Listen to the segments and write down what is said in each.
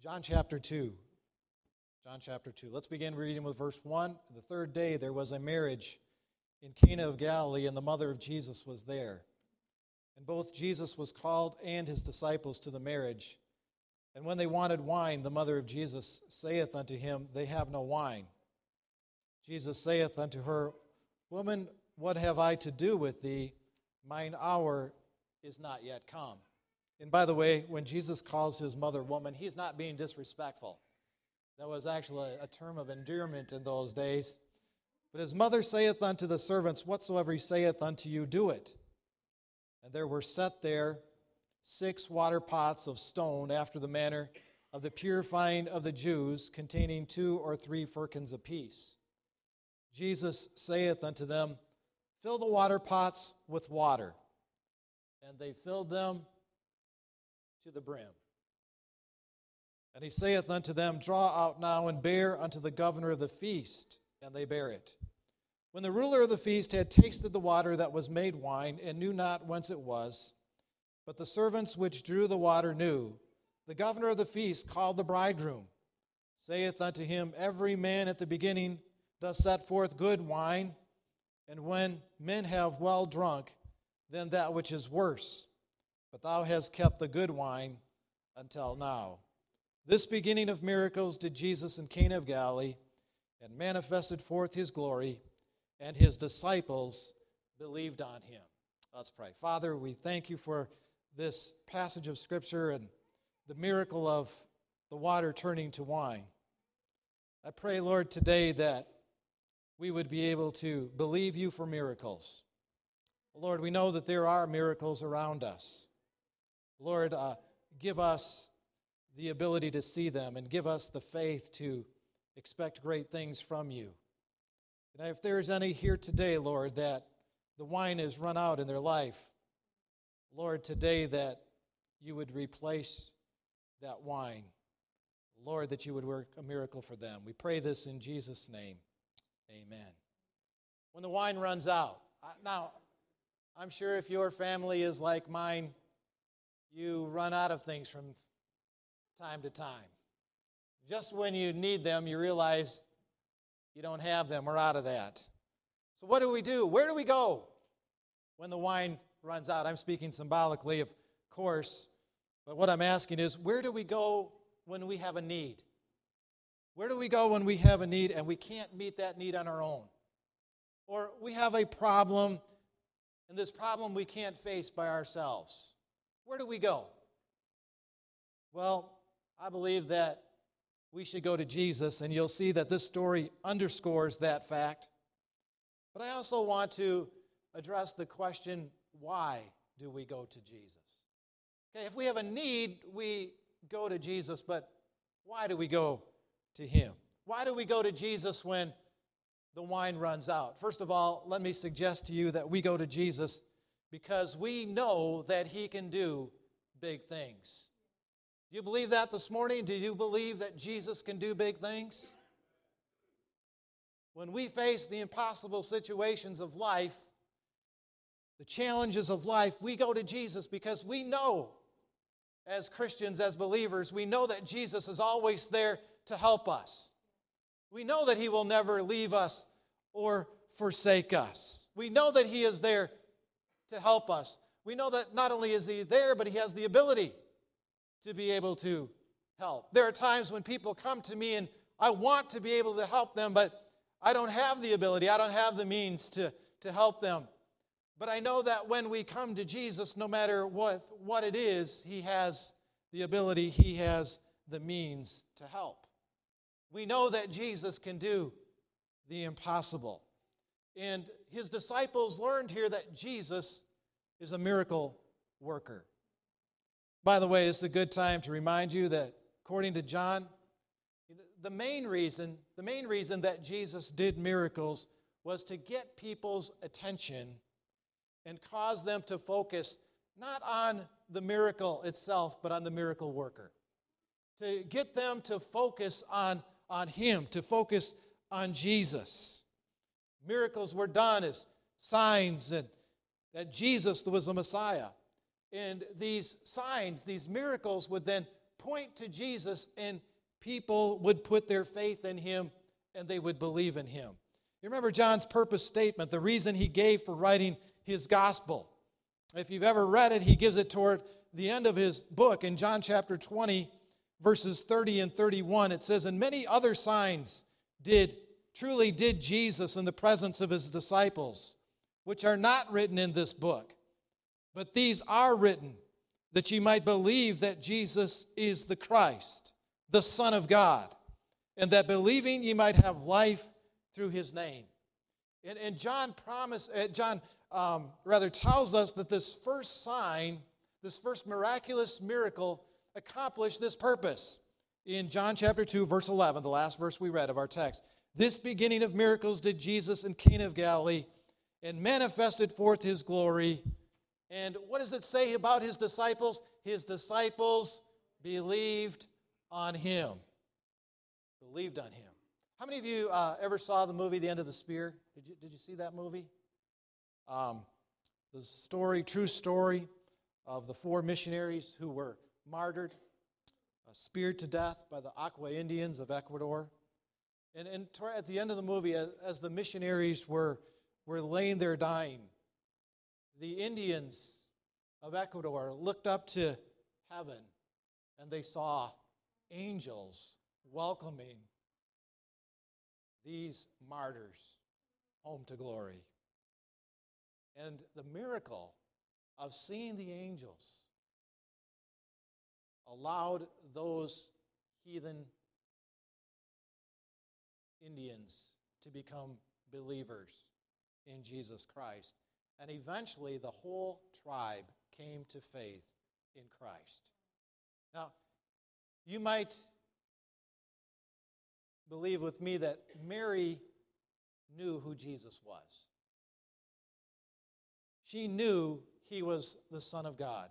John chapter 2. John chapter 2. Let's begin reading with verse 1. The third day there was a marriage in Cana of Galilee, and the mother of Jesus was there. And both Jesus was called and his disciples to the marriage. And when they wanted wine, the mother of Jesus saith unto him, They have no wine. Jesus saith unto her, Woman, what have I to do with thee? Mine hour is not yet come. And by the way, when Jesus calls his mother woman, he's not being disrespectful. That was actually a term of endearment in those days. But his mother saith unto the servants, Whatsoever he saith unto you, do it. And there were set there 6 water pots of stone after the manner of the purifying of the Jews, containing 2 or 3 firkins apiece. Jesus saith unto them, Fill the water pots with water. And they filled them to the brim. And he saith unto them, Draw out now and bear unto the governor of the feast. And they bare it. When the ruler of the feast had tasted the water that was made wine, and knew not whence it was, but the servants which drew the water knew, the governor of the feast called the bridegroom, saith unto him, Every man at the beginning doth set forth good wine, and when men have well drunk, then that which is worse. But thou hast kept the good wine until now. This beginning of miracles did Jesus in Cana of Galilee, and manifested forth his glory, and his disciples believed on him. Let's pray. Father, we thank you for this passage of Scripture and the miracle of the water turning to wine. I pray, Lord, today that we would be able to believe you for miracles. Lord, we know that there are miracles around us. Lord, give us the ability to see them and give us the faith to expect great things from you. And if there is any here today, Lord, that the wine has run out in their life, Lord, today that you would replace that wine. Lord, that you would work a miracle for them. We pray this in Jesus' name. Amen. When the wine runs out. Now, I'm sure if your family is like mine, you run out of things from time to time. Just when you need them, you realize you don't have them. We're out of that. So what do we do? Where do we go when the wine runs out? I'm speaking symbolically, of course, but what I'm asking is, where do we go when we have a need? Where do we go when we have a need and we can't meet that need on our own? Or we have a problem, and this problem we can't face by ourselves. Where do we go? Well, I believe that we should go to Jesus, and you'll see that this story underscores that fact. But I also want to address the question, why do we go to Jesus? Okay, if we have a need, we go to Jesus, but why do we go to him? Why do we go to Jesus when the wine runs out? First of all, let me suggest to you that we go to Jesus because we know that he can do big things. Do you believe that this morning? Do you believe that Jesus can do big things? When we face the impossible situations of life, the challenges of life, we go to Jesus because we know, as Christians, as believers, we know that Jesus is always there to help us. We know that he will never leave us or forsake us. We know that he is there to help us. We know that not only is he there, but he has the ability to be able to help. There are times when people come to me and I want to be able to help them, but I don't have the ability, I don't have the means to help them. But I know that when we come to Jesus, no matter what it is, he has the ability, he has the means to help. We know that Jesus can do the impossible. And his disciples learned here that Jesus is a miracle worker. By the way, it's a good time to remind you that according to John, the main reason that Jesus did miracles was to get people's attention and cause them to focus not on the miracle itself, but on the miracle worker. To get them to focus on him, to focus on Jesus. Miracles were done as signs and that Jesus was the Messiah. And these signs, these miracles would then point to Jesus, and people would put their faith in him and they would believe in him. You remember John's purpose statement, the reason he gave for writing his gospel. If you've ever read it, he gives it toward the end of his book. In John chapter 20, verses 30 and 31, it says, "And many other signs did Jesus in the presence of his disciples, which are not written in this book. But these are written, that ye might believe that Jesus is the Christ, the Son of God, and that believing ye might have life through his name." And John tells us that this first sign, this first miraculous miracle, accomplished this purpose. In John chapter 2, verse 11, the last verse we read of our text, "This beginning of miracles did Jesus in Cana of Galilee, and manifested forth his glory." And what does it say about his disciples? His disciples believed on him. Believed on him. How many of you ever saw the movie The End of the Spear? Did you see that movie? The story, true story of the 4 missionaries who were martyred, speared to death by the Aqua Indians of Ecuador. And at the end of the movie, as the missionaries were laying there dying, the Indians of Ecuador looked up to heaven and they saw angels welcoming these martyrs home to glory. And the miracle of seeing the angels allowed those heathen Indians to become believers in Jesus Christ. And eventually the whole tribe came to faith in Christ. Now, you might believe with me that Mary knew who Jesus was. She knew he was the Son of God.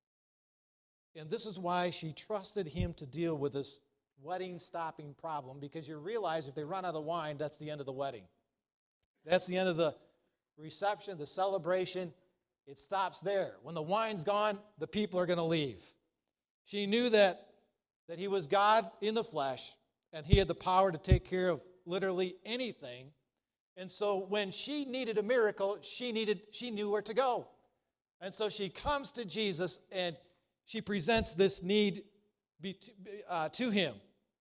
And this is why she trusted him to deal with this wedding-stopping problem, because you realize if they run out of wine, that's the end of the wedding. That's the end of the reception, the celebration. It stops there. When the wine's gone, the people are going to leave. She knew that he was God in the flesh, and he had the power to take care of literally anything. And so when she needed a miracle, she knew where to go. And so she comes to Jesus and she presents this need to him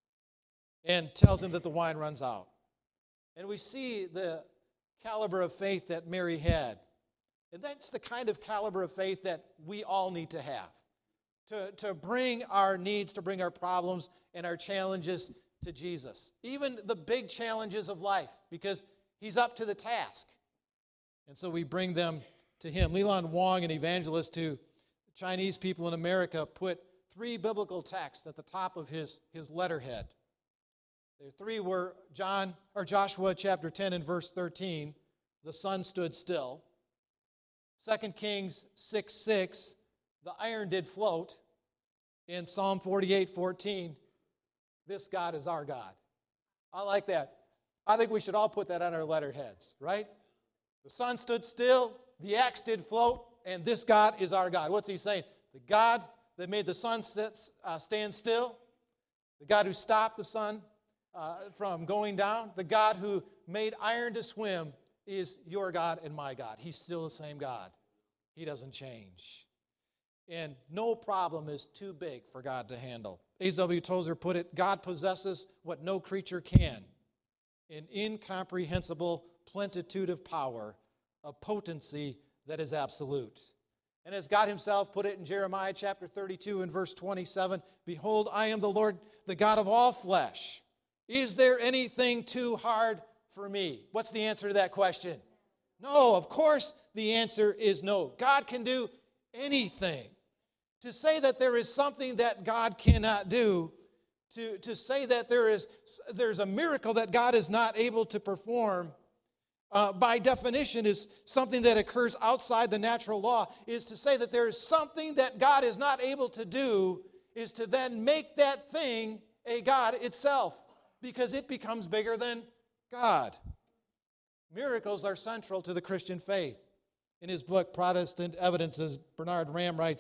and tells him that the wine runs out. And we see the caliber of faith that Mary had. And that's the kind of caliber of faith that we all need to have. To bring our needs, to bring our problems and our challenges to Jesus. Even the big challenges of life, because he's up to the task. And so we bring them to him. Leland Wong, an evangelist to Chinese people in America, put 3 biblical texts at the top of his letterhead. The 3 were Joshua chapter 10 and verse 13, the sun stood still. 2 Kings 6:6, the iron did float. In Psalm 48:14, this God is our God. I like that. I think we should all put that on our letterheads, right? The sun stood still, the axe did float, and this God is our God. What's he saying? The God that made the sun stand still, the God who stopped the sun from going down, the God who made iron to swim is your God and my God. He's still the same God. He doesn't change. And no problem is too big for God to handle. A.W. Tozer put it, God possesses what no creature can, an incomprehensible plenitude of power, a potency that is absolute. And as God himself put it in Jeremiah chapter 32 and verse 27, behold, I am the Lord, the God of all flesh. Is there anything too hard for me? What's the answer to that question? No, of course the answer is no. God can do anything. To say that there is something that God cannot do, to say that there's a miracle that God is not able to perform, by definition is something that occurs outside the natural law. Is to say that there is something that God is not able to do, is to then make that thing a God itself, because it becomes bigger than God. Miracles are central to the Christian faith. In his book, Protestant Evidences, Bernard Ramm writes,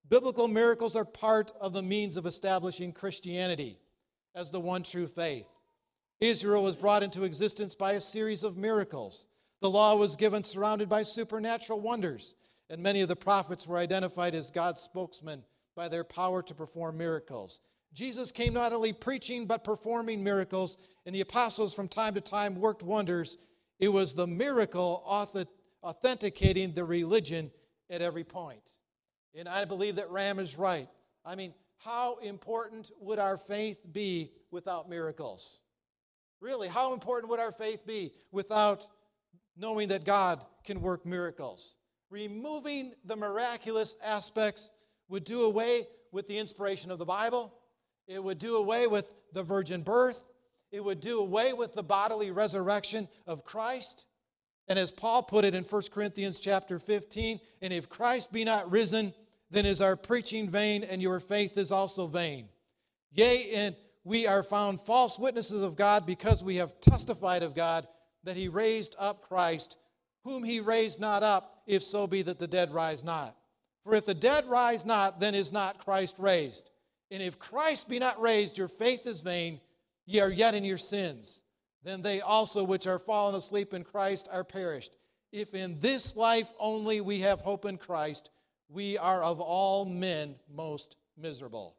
Biblical miracles are part of the means of establishing Christianity as the one true faith. Israel was brought into existence by a series of miracles. The law was given surrounded by supernatural wonders, and many of the prophets were identified as God's spokesmen by their power to perform miracles. Jesus came not only preaching but performing miracles, and the apostles from time to time worked wonders. It was the miracle authenticating the religion at every point. And I believe that Ram is right. I mean, how important would our faith be without miracles? Really, how important would our faith be without knowing that God can work miracles? Removing the miraculous aspects would do away with the inspiration of the Bible. It would do away with the virgin birth. It would do away with the bodily resurrection of Christ. And as Paul put it in 1 Corinthians chapter 15, and if Christ be not risen, then is our preaching vain, and your faith is also vain. Yea, and we are found false witnesses of God, because we have testified of God that he raised up Christ, whom he raised not up, if so be that the dead rise not. For if the dead rise not, then is not Christ raised. And if Christ be not raised, your faith is vain, ye are yet in your sins. Then they also which are fallen asleep in Christ are perished. If in this life only we have hope in Christ, we are of all men most miserable.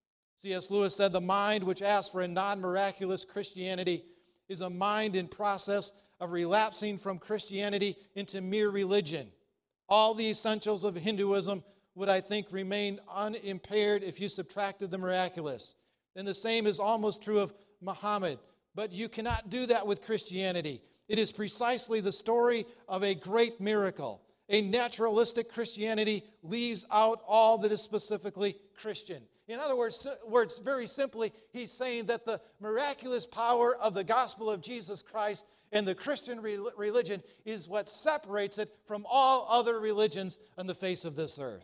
C.S. Lewis said, the mind which asks for a non-miraculous Christianity is a mind in process of relapsing from Christianity into mere religion. All the essentials of Hinduism would, I think, remain unimpaired if you subtracted the miraculous. And the same is almost true of Muhammad. But you cannot do that with Christianity. It is precisely the story of a great miracle. A naturalistic Christianity leaves out all that is specifically Christian. In other words, very simply, he's saying that the miraculous power of the gospel of Jesus Christ and the Christian religion is what separates it from all other religions on the face of this earth.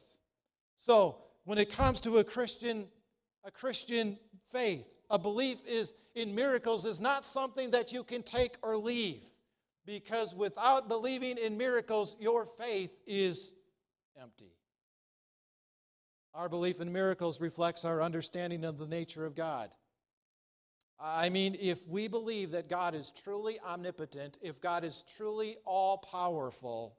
So, when it comes to a Christian faith, a belief in miracles is not something that you can take or leave, because without believing in miracles, your faith is empty. Our belief in miracles reflects our understanding of the nature of God. I mean, if we believe that God is truly omnipotent, if God is truly all-powerful,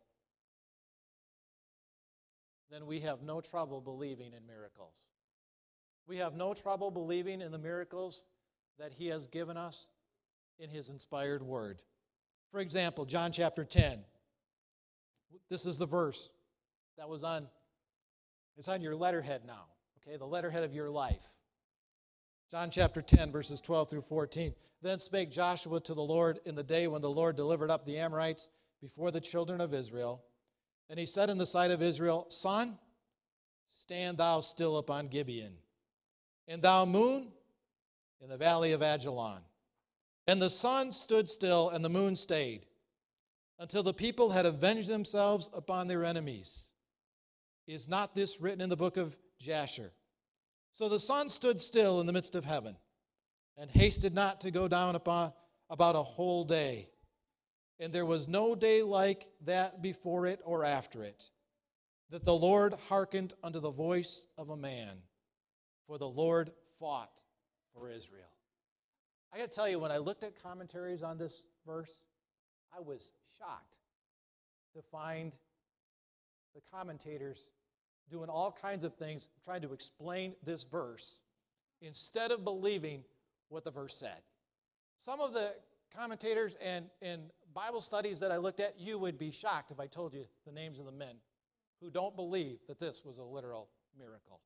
then we have no trouble believing in miracles. We have no trouble believing in the miracles that he has given us in his inspired word. For example, John chapter 10. This is the verse that was it's on your letterhead now, okay, the letterhead of your life. John chapter 10, verses 12 through 14. Then spake Joshua to the Lord in the day when the Lord delivered up the Amorites before the children of Israel. And he said in the sight of Israel, Sun, stand thou still upon Gibeon, and thou moon in the valley of Ajalon. And the sun stood still, and the moon stayed, until the people had avenged themselves upon their enemies. Is not this written in the book of Jasher? So the sun stood still in the midst of heaven, and hasted not to go down upon about a whole day. And there was no day like that before it or after it, that the Lord hearkened unto the voice of a man, for the Lord fought for Israel. I got to tell you, when I looked at commentaries on this verse, I was shocked to find the commentators doing all kinds of things, trying to explain this verse, instead of believing what the verse said. Some of the commentators and Bible studies that I looked at, you would be shocked if I told you the names of the men who don't believe that this was a literal miracle.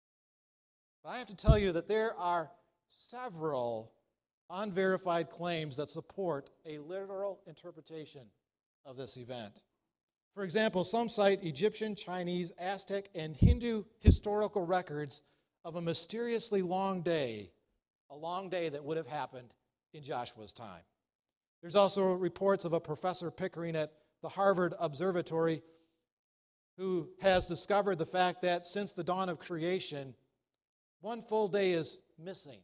But I have to tell you that there are several unverified claims that support a literal interpretation of this event. For example, some cite Egyptian, Chinese, Aztec, and Hindu historical records of a mysteriously long day, a long day that would have happened in Joshua's time. There's also reports of a Professor Pickering at the Harvard Observatory who has discovered the fact that since the dawn of creation, one full day is missing.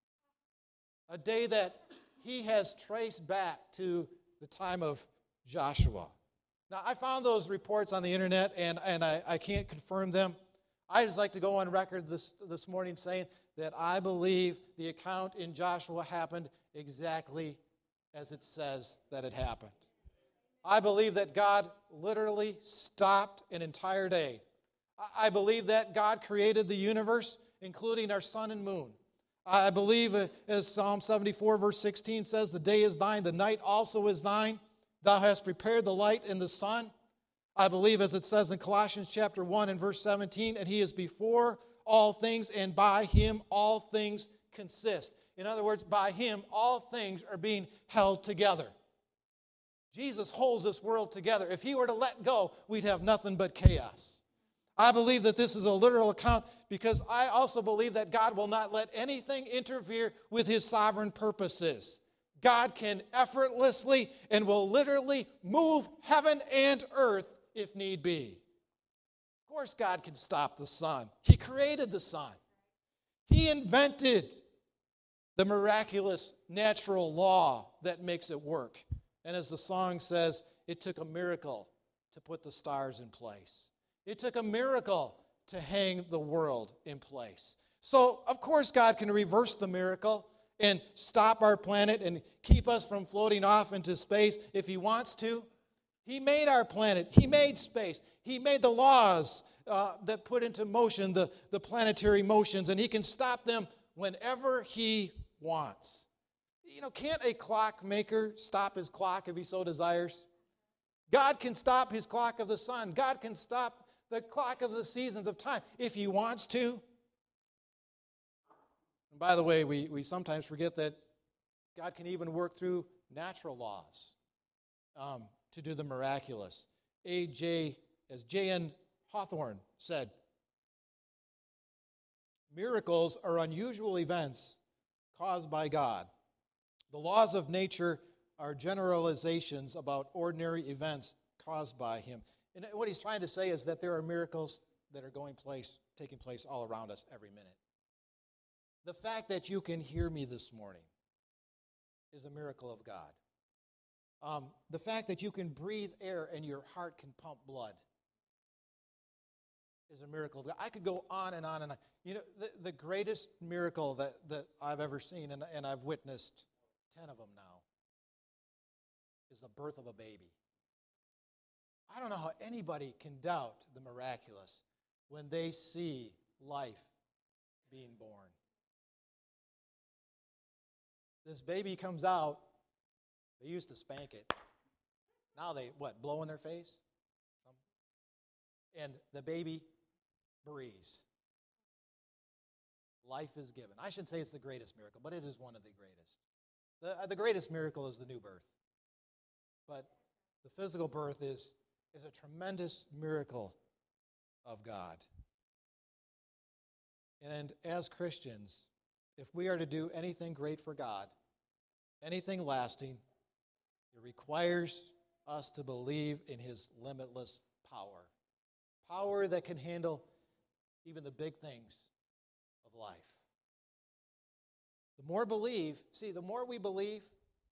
A day that he has traced back to the time of Joshua. Now, I found those reports on the internet, and I can't confirm them, I just like to go on record this morning saying that I believe the account in Joshua happened exactly as it says that it happened. I believe that God literally stopped an entire day. I believe that God created the universe, including our sun and moon. I believe, as Psalm 74, verse 16 says, the day is thine, the night also is thine. Thou hast prepared the light and the sun. I believe, as it says in Colossians chapter 1 and verse 17, and he is before all things, and by him all things consist. In other words, by him all things are being held together. Jesus holds this world together. If he were to let go, we'd have nothing but chaos. I believe that this is a literal account because I also believe that God will not let anything interfere with his sovereign purposes. God can effortlessly and will literally move heaven and earth if need be. Of course, God can stop the sun. He created the sun. He invented the miraculous natural law that makes it work. And as the song says, it took a miracle to put the stars in place. It took a miracle to hang the world in place. So, of course, God can reverse the miracle and stop our planet and keep us from floating off into space if he wants to. He made our planet. He made space. He made the laws that put into motion the planetary motions, and he can stop them whenever he wants. You know, can't a clockmaker stop his clock if he so desires? God can stop his clock of the sun. God can stop the clock of the seasons of time if he wants to. And by the way, we sometimes forget that God can even work through natural laws to do the miraculous. As J.N. Hawthorne said, miracles are unusual events caused by God. The laws of nature are generalizations about ordinary events caused by him. And what he's trying to say is that there are miracles that are taking place all around us every minute. The fact that you can hear me this morning is a miracle of God. The fact that you can breathe air and your heart can pump blood is a miracle of God. I could go on and on and on. You know, the greatest miracle that I've ever seen, and I've witnessed 10 of them now, is the birth of a baby. I don't know how anybody can doubt the miraculous when they see life being born. This baby comes out, they used to spank it. Now they, blow in their face? And the baby breathes. Life is given. I should say it's the greatest miracle, but it is one of the greatest. The greatest miracle is the new birth. But the physical birth is a tremendous miracle of God. And as Christians, if we are to do anything great for God, anything lasting, it requires us to believe in his limitless power. Power that can handle even the big things of life. The more we believe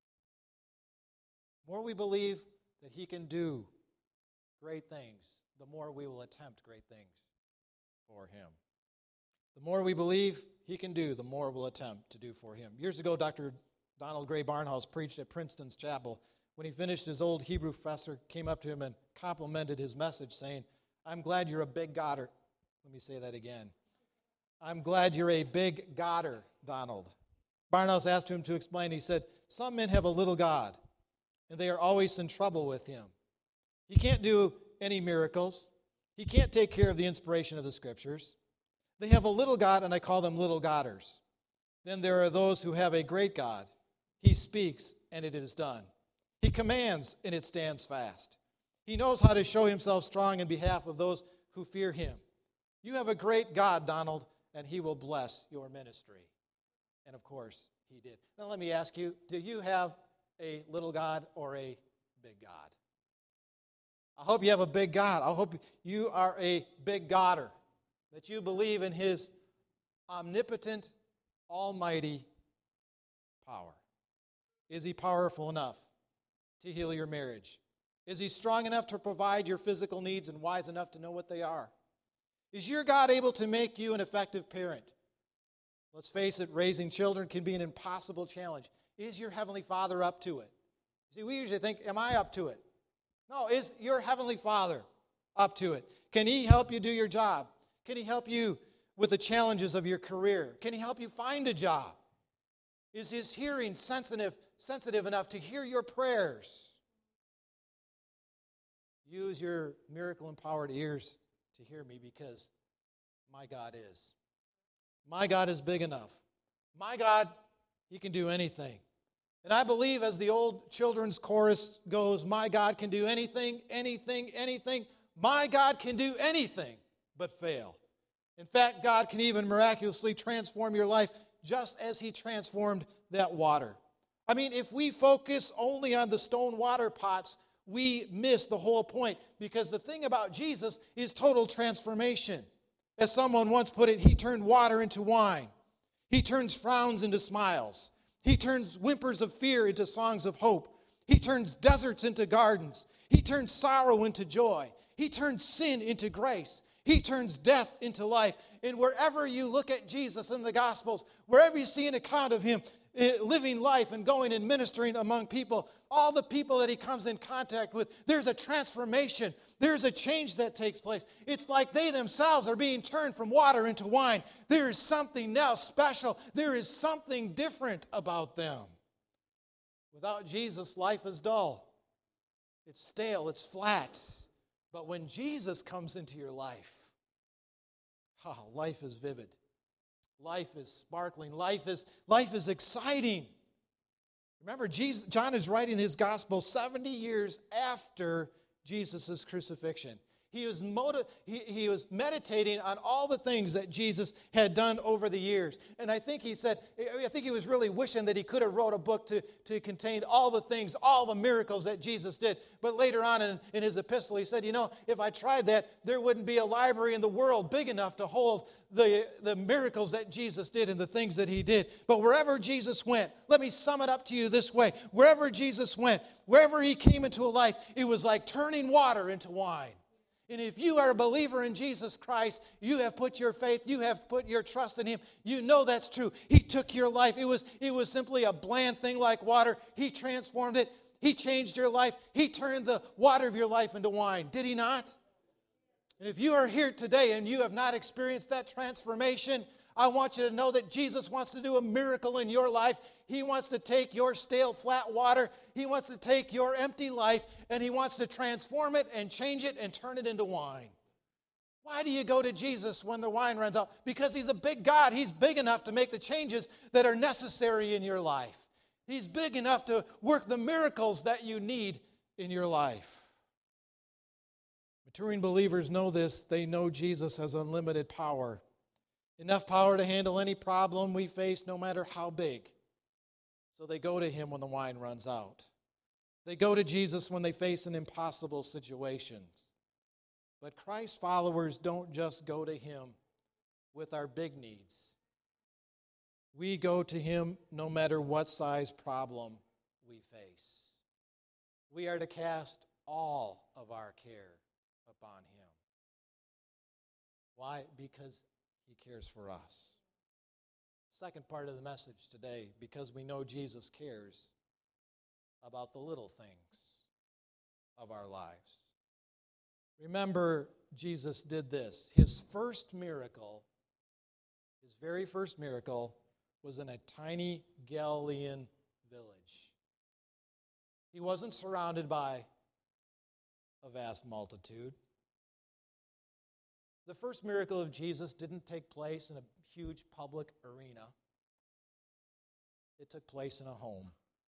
that he can do great things, the more we will attempt great things for him. The more we believe he can do, the more we'll attempt to do for him. Years ago, Dr. Donald Gray Barnhouse preached at Princeton's chapel. When he finished, his old Hebrew professor came up to him and complimented his message, saying, "I'm glad you're a big Godder." Let me say that again. "I'm glad you're a big Godder, Donald." Barnhouse asked him to explain. He said, "Some men have a little God, and they are always in trouble with him. He can't do any miracles. He can't take care of the inspiration of the Scriptures. They have a little God, and I call them little Godders. Then there are those who have a great God. He speaks, and it is done. He commands, and it stands fast. He knows how to show himself strong in behalf of those who fear him. You have a great God, Donald, and he will bless your ministry." And of course, he did. Now let me ask you, do you have a little God or a big God? I hope you have a big God. I hope you are a big Godder, that you believe in his omnipotent, almighty power. Is he powerful enough to heal your marriage? Is he strong enough to provide your physical needs and wise enough to know what they are? Is your God able to make you an effective parent? Let's face it, raising children can be an impossible challenge. Is your Heavenly Father up to it? See, we usually think, am I up to it? No, is your Heavenly Father up to it? Can He help you do your job? Can He help you with the challenges of your career? Can He help you find a job? Is His hearing sensitive enough to hear your prayers? Use your miracle-empowered ears to hear me, because my God is. My God is big enough. My God, He can do anything. And I believe, as the old children's chorus goes, my God can do anything, anything, anything. My God can do anything but fail. In fact, God can even miraculously transform your life just as He transformed that water. I mean, if we focus only on the stone water pots, we miss the whole point, because the thing about Jesus is total transformation. As someone once put it, He turned water into wine. He turns frowns into smiles. He turns whimpers of fear into songs of hope. He turns deserts into gardens. He turns sorrow into joy. He turns sin into grace. He turns death into life. And wherever you look at Jesus in the Gospels, wherever you see an account of Him living life and going and ministering among people, all the people that He comes in contact with, there's a transformation. There's a change that takes place. It's like they themselves are being turned from water into wine. There is something now special. There is something different about them. Without Jesus, life is dull. It's stale. It's flat. But when Jesus comes into your life, life is vivid. Life is sparkling. Life is exciting. Remember, John is writing his gospel 70 years after Jesus' crucifixion. He was meditating on all the things that Jesus had done over the years. And I think he was really wishing that he could have wrote a book to contain all the things, all the miracles that Jesus did. But later on in his epistle, he said, if I tried that, there wouldn't be a library in the world big enough to hold the miracles that Jesus did and the things that He did. But wherever Jesus went, let me sum it up to you this way. Wherever Jesus went, wherever He came into a life, it was like turning water into wine. And if you are a believer in Jesus Christ, you have put your faith, you have put your trust in Him. You know that's true. He took your life. It was simply a bland thing like water. He transformed it. He changed your life. He turned the water of your life into wine. Did He not? And if you are here today and you have not experienced that transformation, I want you to know that Jesus wants to do a miracle in your life. He wants to take your stale, flat water. He wants to take your empty life, and He wants to transform it and change it and turn it into wine. Why do you go to Jesus when the wine runs out? Because He's a big God. He's big enough to make the changes that are necessary in your life. He's big enough to work the miracles that you need in your life. Maturing believers know this. They know Jesus has unlimited power. Enough power to handle any problem we face, no matter how big. So they go to Him when the wine runs out. They go to Jesus when they face an impossible situation. But Christ followers don't just go to Him with our big needs. We go to Him no matter what size problem we face. We are to cast all of our care upon Him. Why? Because He cares for us. Second part of the message today, because we know Jesus cares about the little things of our lives. Remember, Jesus did this. His very first miracle, was in a tiny Galilean village. He wasn't surrounded by a vast multitude. The first miracle of Jesus didn't take place in a huge public arena. It took place in a home.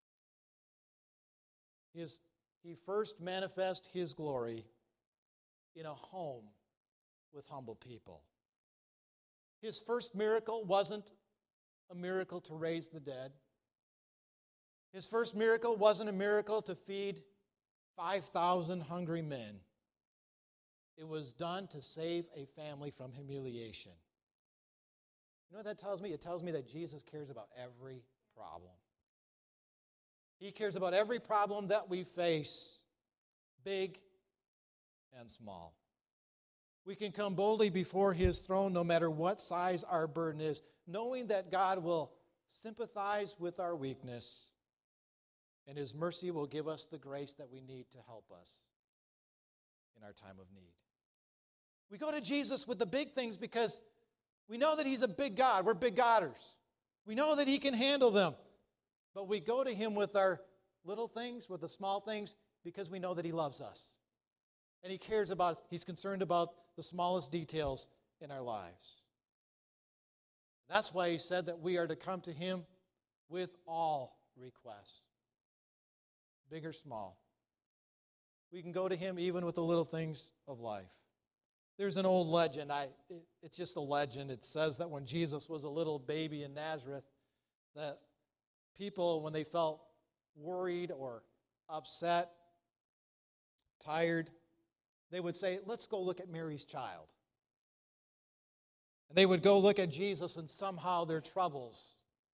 He first manifested His glory in a home with humble people. His first miracle wasn't a miracle to raise the dead. His first miracle wasn't a miracle to feed 5,000 hungry men. It was done to save a family from humiliation. You know what that tells me? It tells me that Jesus cares about every problem. He cares about every problem that we face, big and small. We can come boldly before his throne no matter what size our burden is, knowing that God will sympathize with our weakness and his mercy will give us the grace that we need to help us in our time of need. We go to Jesus with the big things because we know that he's a big God. We're big Godders. We know that he can handle them. But we go to him with our little things, with the small things, because we know that he loves us. And he cares about us. He's concerned about the smallest details in our lives. That's why he said that we are to come to him with all requests, big or small. We can go to him even with the little things of life. There's an old legend. It's just a legend. It says that when Jesus was a little baby in Nazareth, that people, when they felt worried or upset, tired, they would say, let's go look at Mary's child. And they would go look at Jesus, and somehow their troubles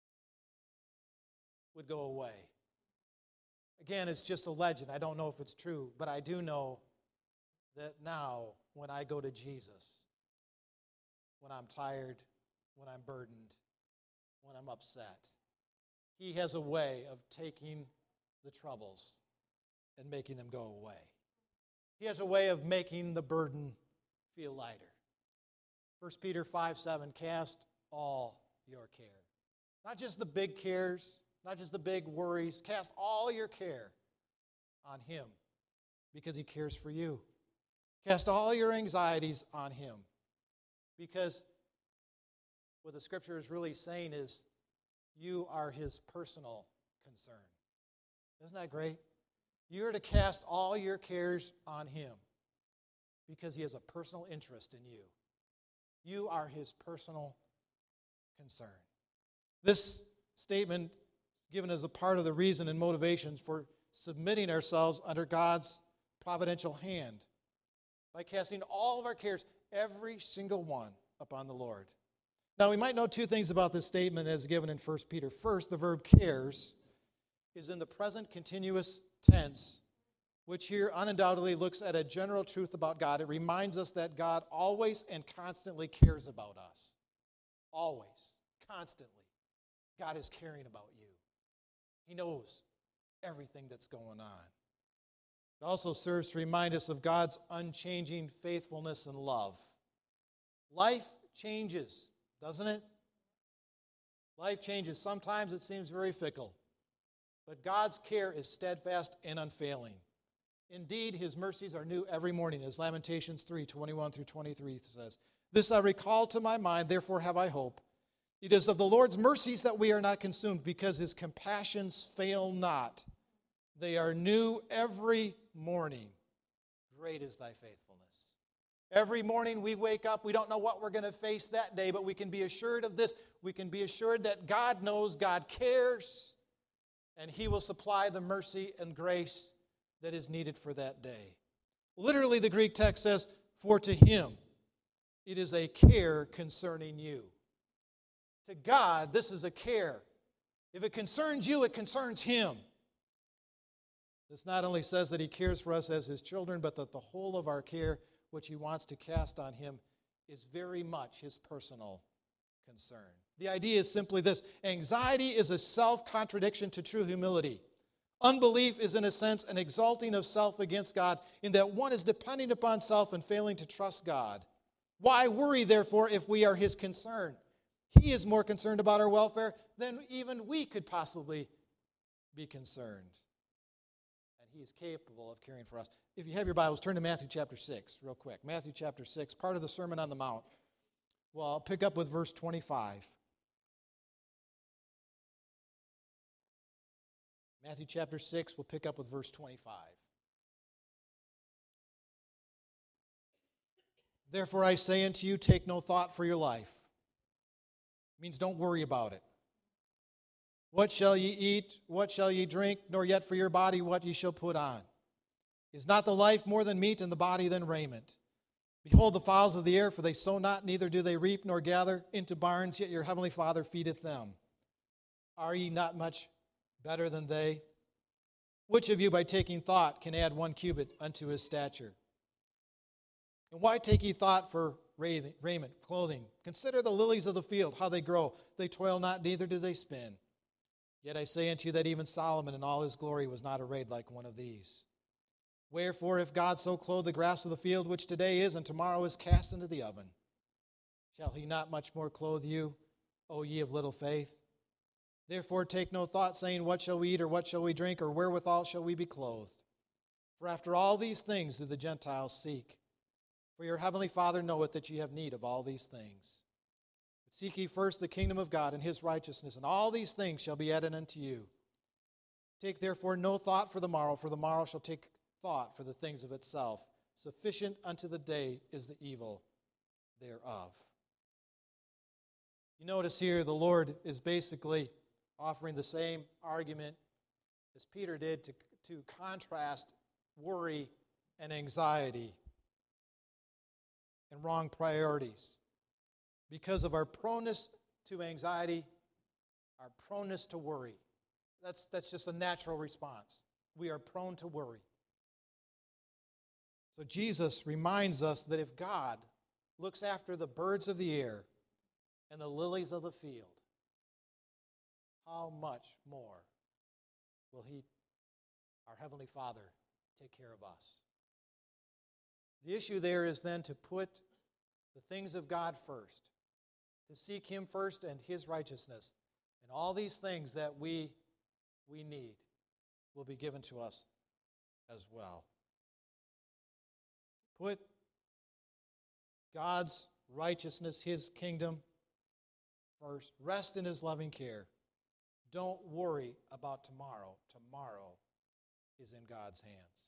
would go away. Again, it's just a legend. I don't know if it's true, but I do know that now, when I go to Jesus, when I'm tired, when I'm burdened, when I'm upset, he has a way of taking the troubles and making them go away. He has a way of making the burden feel lighter. 1 Peter 5:7, cast all your care. Not just the big cares, not just the big worries. Cast all your care on him because he cares for you. Cast all your anxieties on him because what the scripture is really saying is you are his personal concern. Isn't that great? You're to cast all your cares on him because he has a personal interest in you. You are his personal concern. This statement given as a part of the reason and motivations for submitting ourselves under God's providential hand by casting all of our cares, every single one, upon the Lord. Now, we might know two things about this statement as given in 1 Peter. First, the verb cares is in the present continuous tense, which here undoubtedly looks at a general truth about God. It reminds us that God always and constantly cares about us. Always, constantly. God is caring about you. He knows everything that's going on. It also serves to remind us of God's unchanging faithfulness and love. Life changes, doesn't it? Life changes. Sometimes it seems very fickle. But God's care is steadfast and unfailing. Indeed, his mercies are new every morning, as Lamentations 3:21 through 23 says. This I recall to my mind, therefore have I hope. It is of the Lord's mercies that we are not consumed, because his compassions fail not. They are new every morning. Great is thy faithfulness. Every morning we wake up, we don't know what we're going to face that day, but we can be assured of this. We can be assured that God knows, God cares, and he will supply the mercy and grace that is needed for that day. Literally, the Greek text says, for to him it is a care concerning you. To God, this is a care. If it concerns you, it concerns him. This not only says that he cares for us as his children, but that the whole of our care, which he wants to cast on him, is very much his personal concern. The idea is simply this. Anxiety is a self-contradiction to true humility. Unbelief is, in a sense, an exalting of self against God, in that one is depending upon self and failing to trust God. Why worry, therefore, if we are his concern? He is more concerned about our welfare than even we could possibly be concerned. And he is capable of caring for us. If you have your Bibles, turn to Matthew chapter 6 real quick. Matthew chapter 6, part of the Sermon on the Mount. Well, I'll pick up with verse 25. Matthew chapter 6, we'll pick up with verse 25. Therefore I say unto you, take no thought for your life. It means don't worry about it. What shall ye eat? What shall ye drink? Nor yet for your body what ye shall put on. Is not the life more than meat, and the body than raiment? Behold the fowls of the air, for they sow not, neither do they reap, nor gather into barns, yet your heavenly Father feedeth them. Are ye not much better than they? Which of you by taking thought can add 1 cubit unto his stature? And why take ye thought for raiment, clothing? Consider the lilies of the field, how they grow. They toil not, neither do they spin. Yet I say unto you that even Solomon in all his glory was not arrayed like one of these. Wherefore, if God so clothe the grass of the field, which today is and tomorrow is cast into the oven, shall he not much more clothe you, O ye of little faith? Therefore take no thought, saying, what shall we eat, or what shall we drink, or wherewithal shall we be clothed? For after all these things do the Gentiles seek. For your heavenly Father knoweth that ye have need of all these things. But seek ye first the kingdom of God and his righteousness, and all these things shall be added unto you. Take therefore no thought for the morrow shall take thought for the things of itself. Sufficient unto the day is the evil thereof. You notice here the Lord is basically offering the same argument as Peter did to contrast worry and anxiety and wrong priorities. Because of our proneness to anxiety, our proneness to worry. That's just a natural response. We are prone to worry. So Jesus reminds us that if God looks after the birds of the air and the lilies of the field, how much more will He, our Heavenly Father, take care of us? The issue there is then to put the things of God first, to seek Him first and His righteousness, and all these things that we need will be given to us as well. Put God's righteousness, His kingdom first. Rest in His loving care. Don't worry about tomorrow. Tomorrow is in God's hands.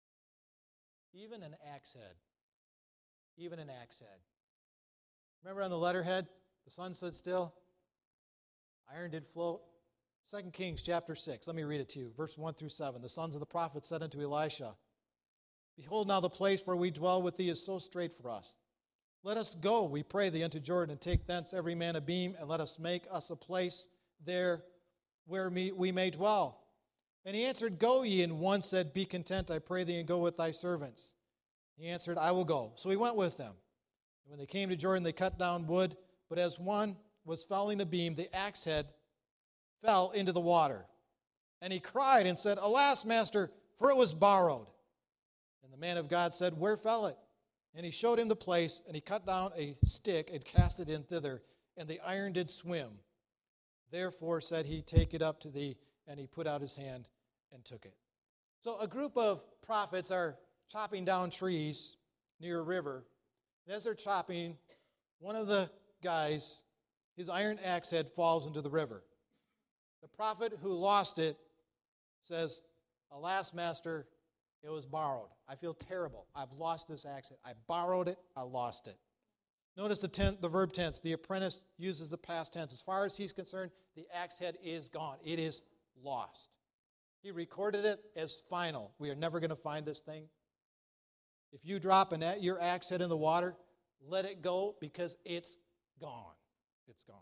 Even an axe head. Even an axe head. Remember on the letterhead, the sun stood still, iron did float. 2 Kings chapter 6, let me read it to you, verse 1 through 7. The sons of the prophets said unto Elisha, Behold, now the place where we dwell with thee is so straight for us. Let us go, we pray thee, unto Jordan, and take thence every man a beam, and let us make us a place there where we may dwell. And he answered, Go ye. And one said, Be content, I pray thee, and go with thy servants. He answered, I will go. So he went with them. And when they came to Jordan, they cut down wood, but as one was felling a beam, the axe head fell into the water. And he cried and said, Alas, master, for it was borrowed. And the man of God said, Where fell it? And he showed him the place, and he cut down a stick and cast it in thither, and the iron did swim. Therefore said he, Take it up to thee. And he put out his hand and took it. So a group of prophets are chopping down trees near a river. And as they're chopping, one of the guys, his iron axe head falls into the river. The prophet who lost it says, Alas, master, it was borrowed. I feel terrible. I've lost this axe head. I borrowed it. I lost it. Notice the verb tense. The apprentice uses the past tense. As far as he's concerned, the axe head is gone. It is lost. He recorded it as final. We are never going to find this thing. If you drop your axe head in the water, let it go because it's gone. It's gone.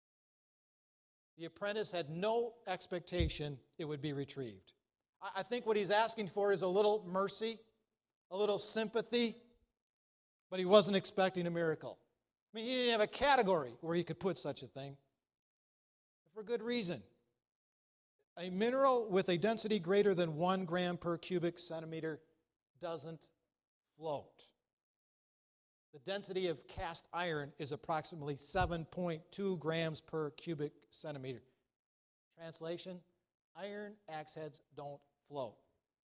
The apprentice had no expectation it would be retrieved. I think what he's asking for is a little mercy, a little sympathy, but he wasn't expecting a miracle. I mean, he didn't have a category where he could put such a thing. For good reason. A mineral with a density greater than 1 gram per cubic centimeter doesn't float. The density of cast iron is approximately 7.2 grams per cubic centimeter. Translation, iron axe heads don't float.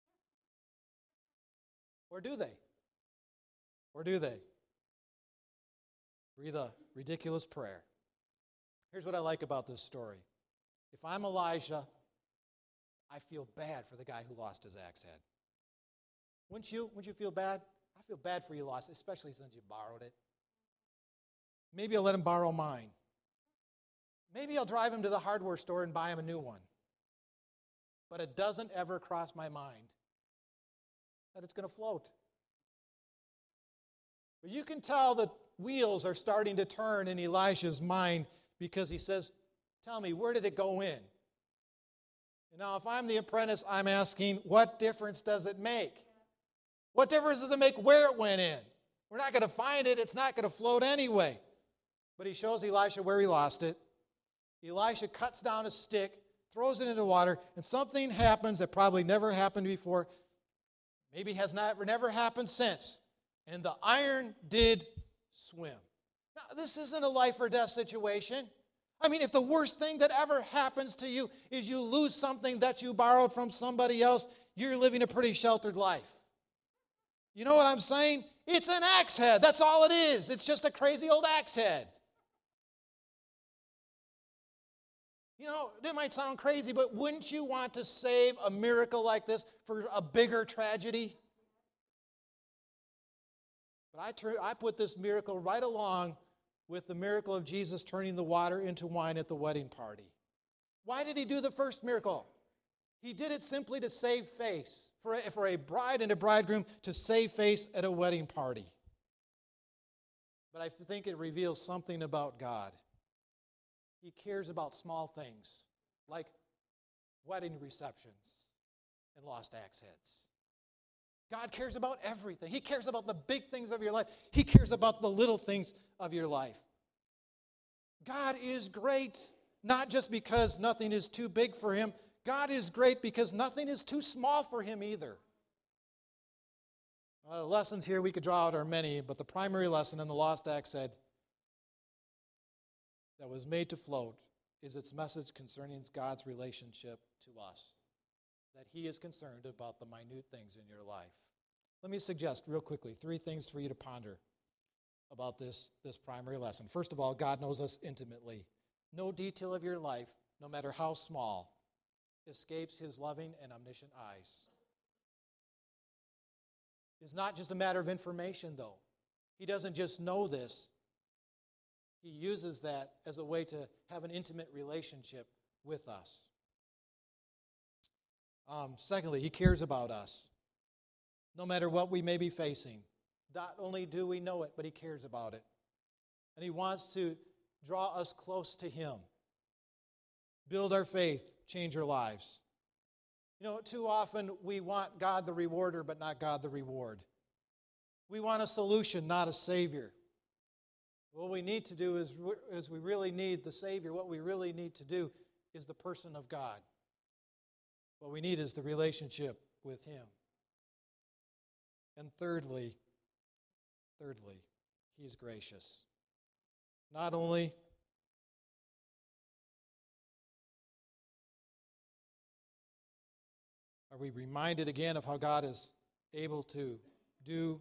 Or do they? Or do they? Breathe a ridiculous prayer. Here's what I like about this story. If I'm Elijah, I feel bad for the guy who lost his axe head. Wouldn't you? Wouldn't you feel bad? I feel bad for you lost it, especially since you borrowed it. Maybe I'll let him borrow mine. Maybe I'll drive him to the hardware store and buy him a new one. But it doesn't ever cross my mind that it's going to float. But you can tell the wheels are starting to turn in Elisha's mind because he says, Tell me, where did it go in? And now, if I'm the apprentice, I'm asking, what difference does it make? What difference does it make where it went in? We're not going to find it. It's not going to float anyway. But he shows Elisha where he lost it. Elisha cuts down a stick, throws it into water, and something happens that probably never happened before. Maybe has never happened since. And the iron did swim. Now, this isn't a life or death situation. I mean, if the worst thing that ever happens to you is you lose something that you borrowed from somebody else, you're living a pretty sheltered life. You know what I'm saying? It's an axe head. That's all it is. It's just a crazy old axe head. You know, it might sound crazy, but wouldn't you want to save a miracle like this for a bigger tragedy? But I put this miracle right along with the miracle of Jesus turning the water into wine at the wedding party. Why did he do the first miracle? He did it simply to save face, for a bride and a bridegroom to save face at a wedding party. But I think it reveals something about God. He cares about small things like wedding receptions and lost axe heads. God cares about everything. He cares about the big things of your life. He cares about the little things of your life. God is great, not just because nothing is too big for him. God is great because nothing is too small for him either. The lessons here we could draw out are many, but the primary lesson in the lost axe head that was made to float is its message concerning God's relationship to us. That he is concerned about the minute things in your life. Let me suggest real quickly 3 things for you to ponder about this primary lesson. First of all, God knows us intimately. No detail of your life, no matter how small, escapes his loving and omniscient eyes. It's not just a matter of information, though. He doesn't just know this. He uses that as a way to have an intimate relationship with us. Secondly, he cares about us. No matter what we may be facing. Not only do we know it, but he cares about it. And he wants to draw us close to him. Build our faith, change our lives. You know, too often we want God the rewarder, but not God the reward. We want a solution, not a savior. What we need to do is we really need the Savior. What we really need to do is the person of God. What we need is the relationship with him. And thirdly, he is gracious. Not only are we reminded again of how God is able to do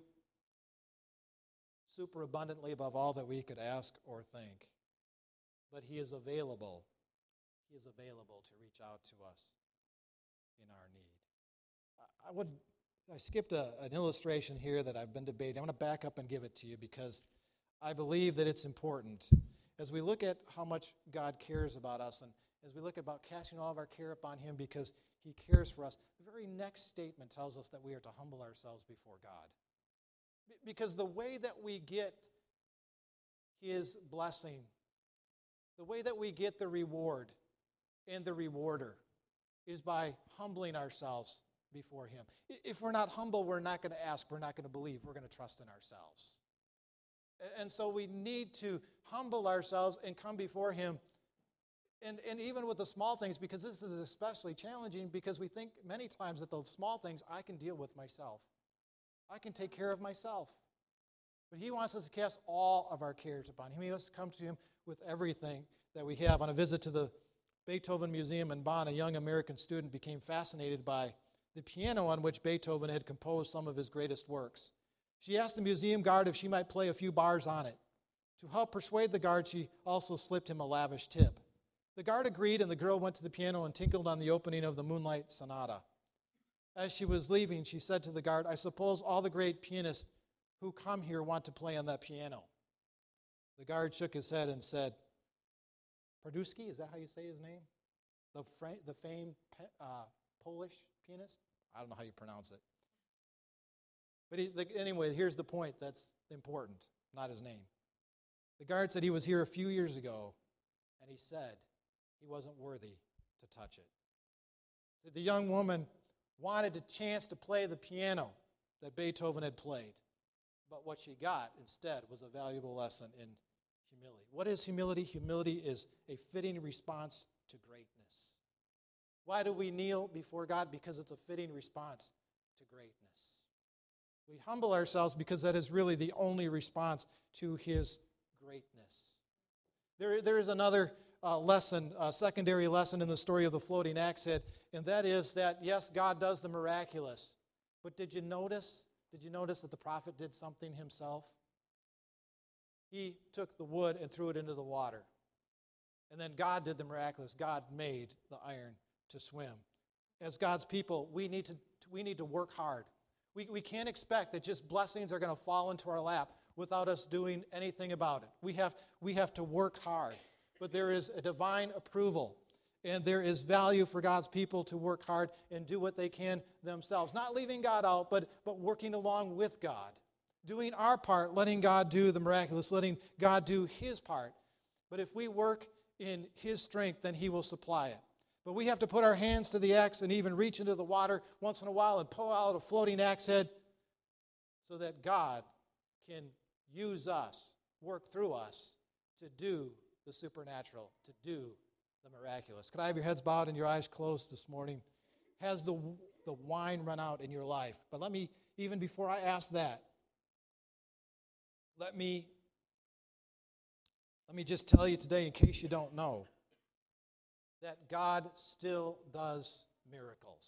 super abundantly above all that we could ask or think. But he is available. He is available to reach out to us in our need. I skipped an illustration here that I've been debating. I'm going to back up and give it to you because I believe that it's important. As we look at how much God cares about us and as we look about casting all of our care upon him because he cares for us, the very next statement tells us that we are to humble ourselves before God. Because the way that we get his blessing, the way that we get the reward and the rewarder is by humbling ourselves before him. If we're not humble, we're not going to ask, we're not going to believe, we're going to trust in ourselves. And so we need to humble ourselves and come before him. And even with the small things, because this is especially challenging because we think many times that the small things I can deal with myself. I can take care of myself. But he wants us to cast all of our cares upon him. He wants to come to him with everything that we have. On a visit to the Beethoven Museum in Bonn, a young American student became fascinated by the piano on which Beethoven had composed some of his greatest works. She asked the museum guard if she might play a few bars on it. To help persuade the guard, she also slipped him a lavish tip. The guard agreed, and the girl went to the piano and tinkled on the opening of the Moonlight Sonata. As she was leaving, she said to the guard, "I suppose all the great pianists who come here want to play on that piano." The guard shook his head and said, Parduski, is that how you say his name? The famed Polish pianist? I don't know how you pronounce it. But anyway, here's the point that's important, not his name. The guard said he was here a few years ago, and he said he wasn't worthy to touch it. The young woman wanted a chance to play the piano that Beethoven had played. But what she got instead was a valuable lesson in humility. What is humility? Humility is a fitting response to greatness. Why do we kneel before God? Because it's a fitting response to greatness. We humble ourselves because that is really the only response to His greatness. There is another lesson, a secondary lesson in the story of the floating axe head, and that is that, yes, God does the miraculous. But did you notice that the prophet did something himself? He took the wood and threw it into the water. And then God did the miraculous. God made the iron to swim. As God's people, we need to work hard. We can't expect that just blessings are going to fall into our lap without us doing anything about it. We have to work hard. But there is a divine approval, and there is value for God's people to work hard and do what they can themselves. Not leaving God out, but working along with God. Doing our part, letting God do the miraculous, letting God do His part. But if we work in His strength, then He will supply it. But we have to put our hands to the axe and even reach into the water once in a while and pull out a floating axe head so that God can use us, work through us to do the supernatural, to do the miraculous. Could I have your heads bowed and your eyes closed this morning? Has the wine run out in your life? But let me, even before I ask that, let me just tell you today, in case you don't know, that God still does miracles.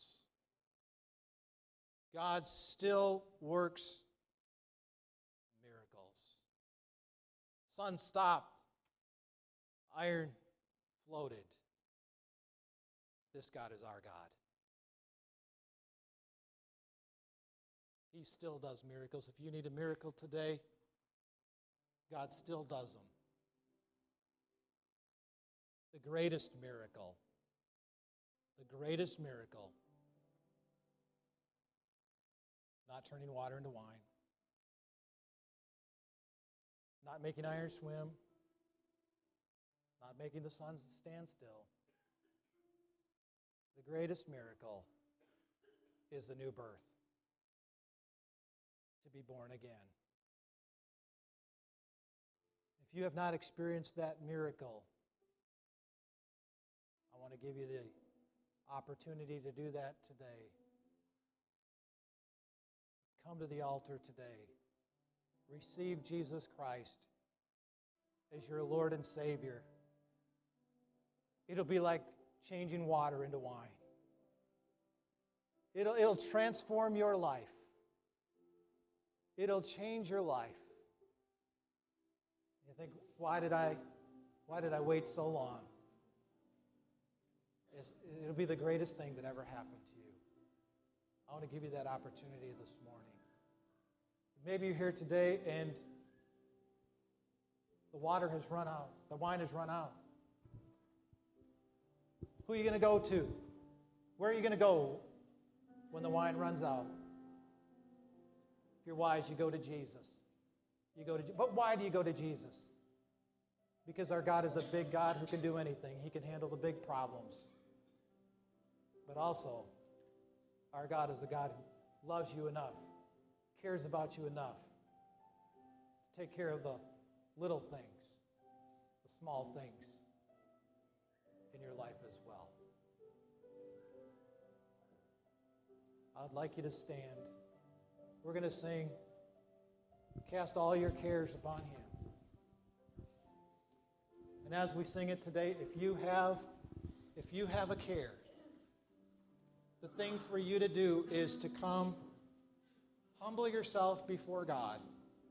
God still works miracles. Sun stopped. Iron floated. This God is our God. He still does miracles. If you need a miracle today, God still does them. The greatest miracle, not turning water into wine, not making iron swim, not making the sun stand still. The greatest miracle is the new birth, to be born again. If you have not experienced that miracle, I want to give you the opportunity to do that today. Come to the altar today. Receive Jesus Christ as your Lord and Savior. It'll be like changing water into wine. It'll transform your life. It'll change your life. You think, why did I wait so long? It'll be the greatest thing that ever happened to you. I want to give you that opportunity this morning. Maybe you're here today and the water has run out. The wine has run out. Who are you going to go to? Where are you going to go when the wine runs out? If you're wise, you go to Jesus. But why do you go to Jesus? Because our God is a big God who can do anything. He can handle the big problems. But also, our God is a God who loves you enough, cares about you enough to take care of the little things, the small things in your life as well. I'd like you to stand. We're going to sing, Cast All Your Cares Upon Him. And as we sing it today, if you have a care, the thing for you to do is to come, humble yourself before God.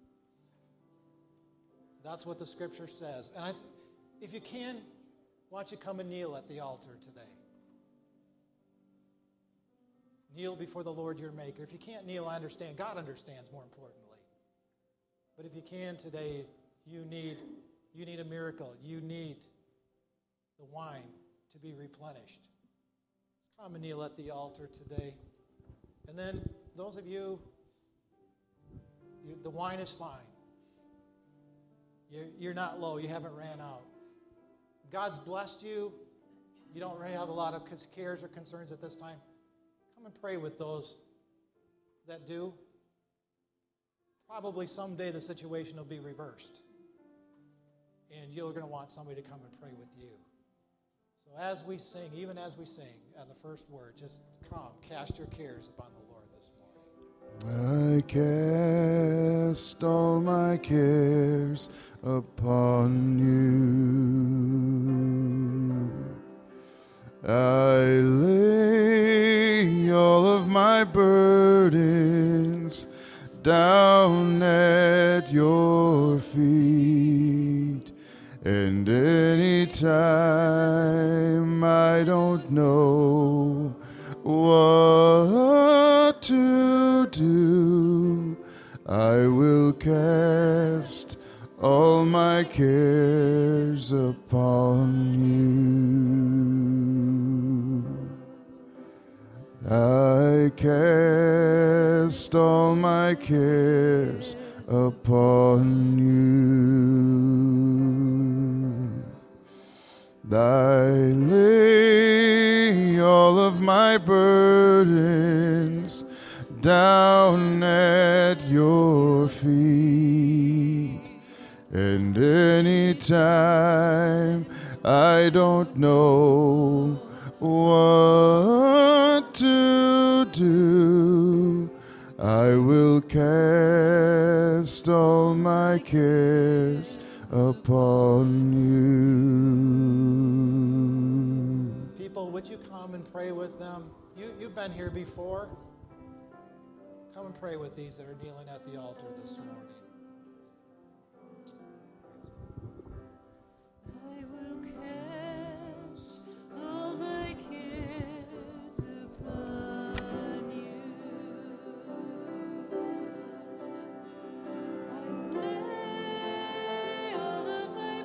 That's what the Scripture says. And if you can, why don't you come and kneel at the altar today? Kneel before the Lord your Maker. If you can't kneel, I understand. God understands, more importantly. But if you can today, you need a miracle. You need the wine to be replenished. Come and kneel at the altar today. And then those of you, the wine is fine. You're not low. You haven't ran out. God's blessed you. You don't really have a lot of cares or concerns at this time. Come and pray with those that do. probably someday the situation will be reversed. And you're going to want somebody to come and pray with you. So as we sing, even as we sing, the first word, just come, cast your cares upon the Lord this morning. I cast all my cares upon you. I lay all of my burdens down at your feet. And anytime I don't know what to do, I will cast all my cares upon you. I cast all my cares upon you. I lay all of my burdens down at your feet. And anytime I don't know what to do, I will cast all my cares upon you. People, would you come and pray with them? You've been here before. Come and pray with these that are kneeling at the altar this morning. I will cast all my cares upon you. I lay all of my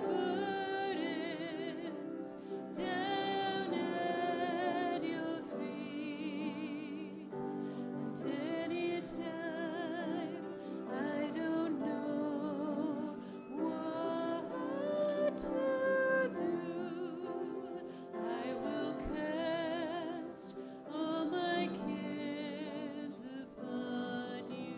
burdens down at your feet. And anytime I don't know what to do, I will cast all my cares upon you.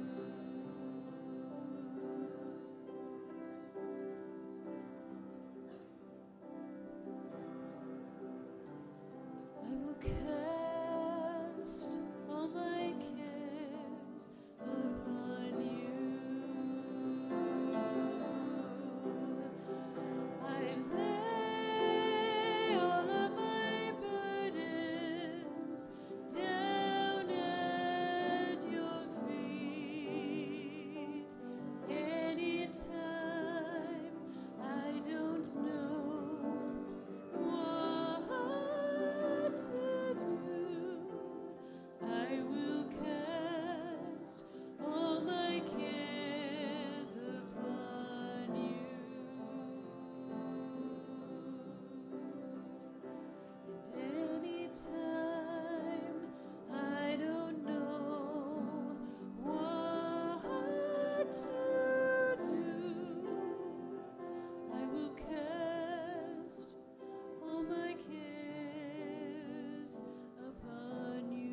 I will cast all my cares upon you. I lay all of my burdens down at your feet. Anytime I don't know what to do, I will cast all my cares upon you. And anytime I don't know what to do, I will cast all my cares upon you.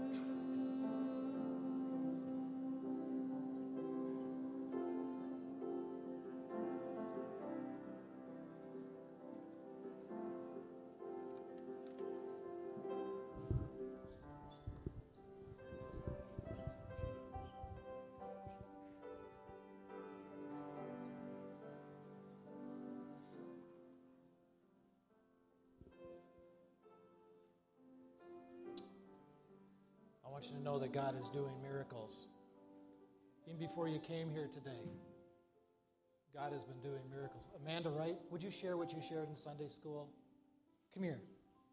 I want you to know that God is doing miracles. Even before you came here today, God has been doing miracles. Amanda Wright, would you share what you shared in Sunday school? Come here.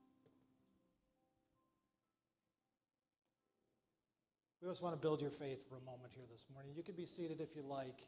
We just want to build your faith for a moment here this morning. You can be seated if you like.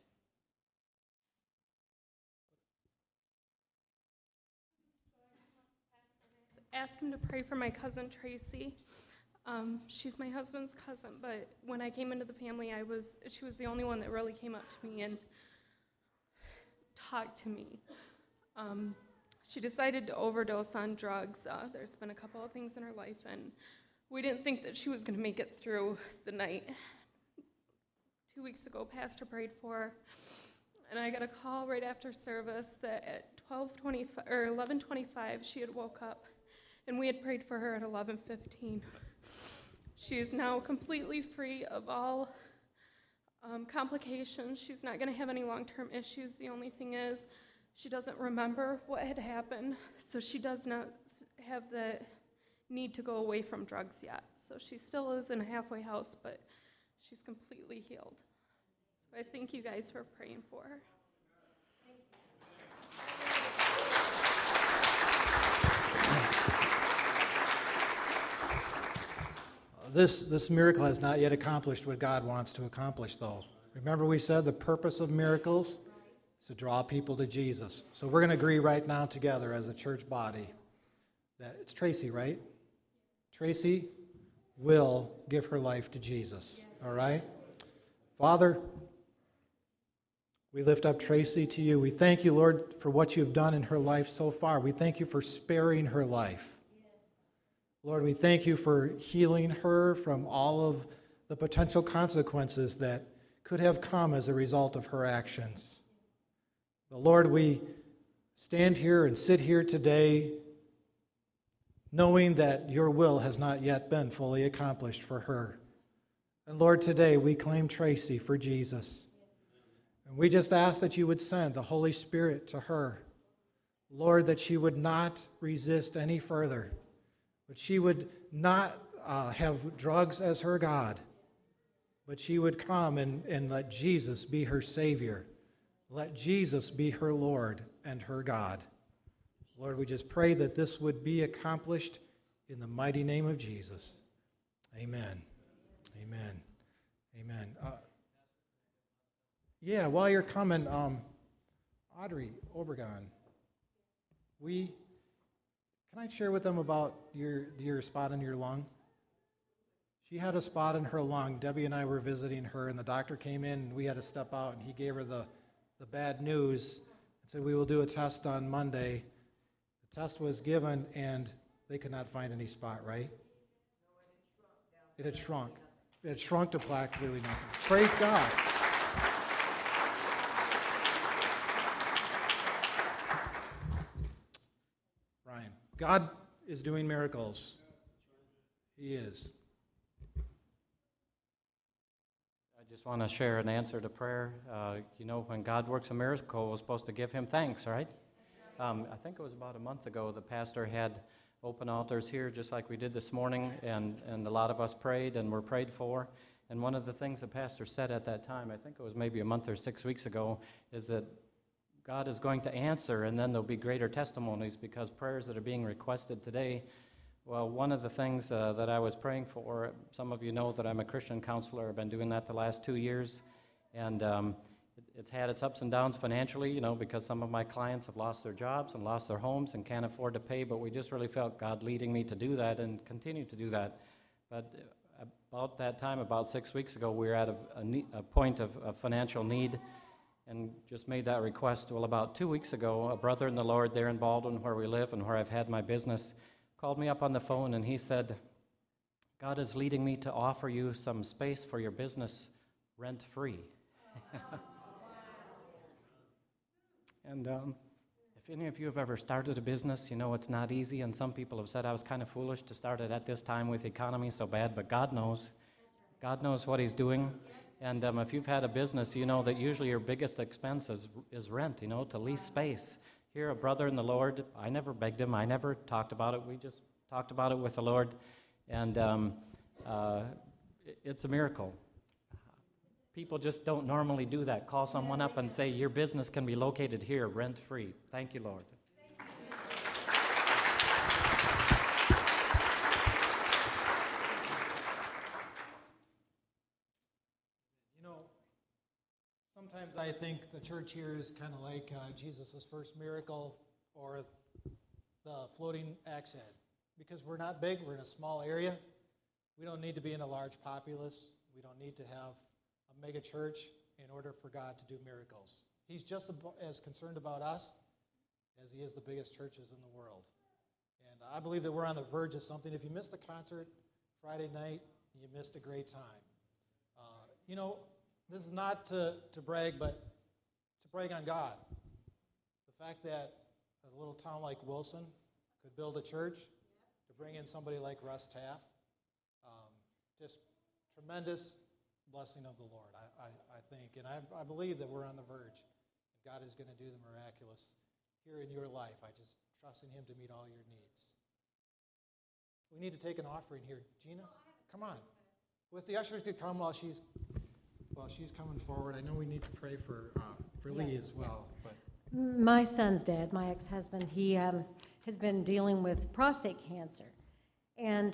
Ask him to pray for my cousin Tracy. She's my husband's cousin, but when I came into the family, she was the only one that really came up to me and talked to me. She decided to overdose on drugs. There's been a couple of things in her life, and we didn't think that she was going to make it through the night. 2 weeks ago, Pastor prayed for her, and I got a call right after service that at 12:25 or 11:25 she had woke up, and we had prayed for her at 11:15. She is now completely free of all complications. She's not going to have any long-term issues. The only thing is she doesn't remember what had happened, so she does not have the need to go away from drugs yet. So she still is in a halfway house, but she's completely healed. So I thank you guys for praying for her. This miracle has not yet accomplished what God wants to accomplish, though. Remember we said the purpose of miracles is to draw people to Jesus. So we're going to agree right now together as a church body that it's Tracy, right? Tracy will give her life to Jesus, all right? Father, we lift up Tracy to you. We thank you, Lord, for what you've done in her life so far. We thank you for sparing her life. Lord, we thank you for healing her from all of the potential consequences that could have come as a result of her actions. But Lord, we stand here and sit here today knowing that your will has not yet been fully accomplished for her. And Lord, today we claim Tracy for Jesus. And we just ask that you would send the Holy Spirit to her. Lord, that she would not resist any further, but she would not have drugs as her God, but she would come and let Jesus be her Savior. Let Jesus be her Lord and her God. Lord, we just pray that this would be accomplished in the mighty name of Jesus. Amen. Amen. Amen. While you're coming, Audrey Obregon, can I share with them about your spot in your lung? She had a spot in her lung. Debbie and I were visiting her, and the doctor came in, and we had to step out, and he gave her the bad news and said, we will do a test on Monday. The test was given, and they could not find any spot, right? It had shrunk. It had shrunk to practically nothing. Praise God. Ryan, God is doing miracles. He is. I just want to share an answer to prayer. When God works a miracle, we're supposed to give him thanks, right? I think it was about a month ago, the pastor had open altars here, just like we did this morning, and a lot of us prayed and were prayed for. And one of the things the pastor said at that time, I think it was maybe a month or 6 weeks ago, is that God is going to answer, and then there'll be greater testimonies, because prayers that are being requested today, well, one of the things that I was praying for, some of you know that I'm a Christian counselor. I've been doing that the last 2 years, and it's had its ups and downs financially, because some of my clients have lost their jobs and lost their homes and can't afford to pay, but we just really felt God leading me to do that and continue to do that. But about that time, about 6 weeks ago, we were at a point of financial need, and just made that request. Well, about 2 weeks ago, a brother in the Lord there in Baldwin, where we live and where I've had my business, called me up on the phone, and he said, God is leading me to offer you some space for your business rent-free. And if any of you have ever started a business, you know it's not easy, and some people have said I was kind of foolish to start it at this time with the economy so bad, but God knows. God knows what he's doing. And if you've had a business, you know that usually your biggest expense is rent, to lease space. Here, a brother in the Lord, I never begged him, I never talked about it, we just talked about it with the Lord, and it's a miracle. People just don't normally do that. Call someone up and say, your business can be located here, rent-free. Thank you, Lord. Sometimes I think the church here is kind of like Jesus' first miracle or the floating axe head. Because we're not big, we're in a small area. We don't need to be in a large populace. We don't need to have a mega church in order for God to do miracles. He's just as concerned about us as he is the biggest churches in the world. And I believe that we're on the verge of something. If you missed the concert Friday night, you missed a great time. This is not to brag, but to brag on God. The fact that a little town like Wilson could build a church, to bring in somebody like Russ Taff, just tremendous blessing of the Lord, I think. And I believe that we're on the verge. God is going to do the miraculous here in your life. I just trust in Him to meet all your needs. We need to take an offering here. Gina, come on. If the ushers could come while she's coming forward. I know we need to pray for Lee as well. But My son's dad, my ex-husband, he has been dealing with prostate cancer. And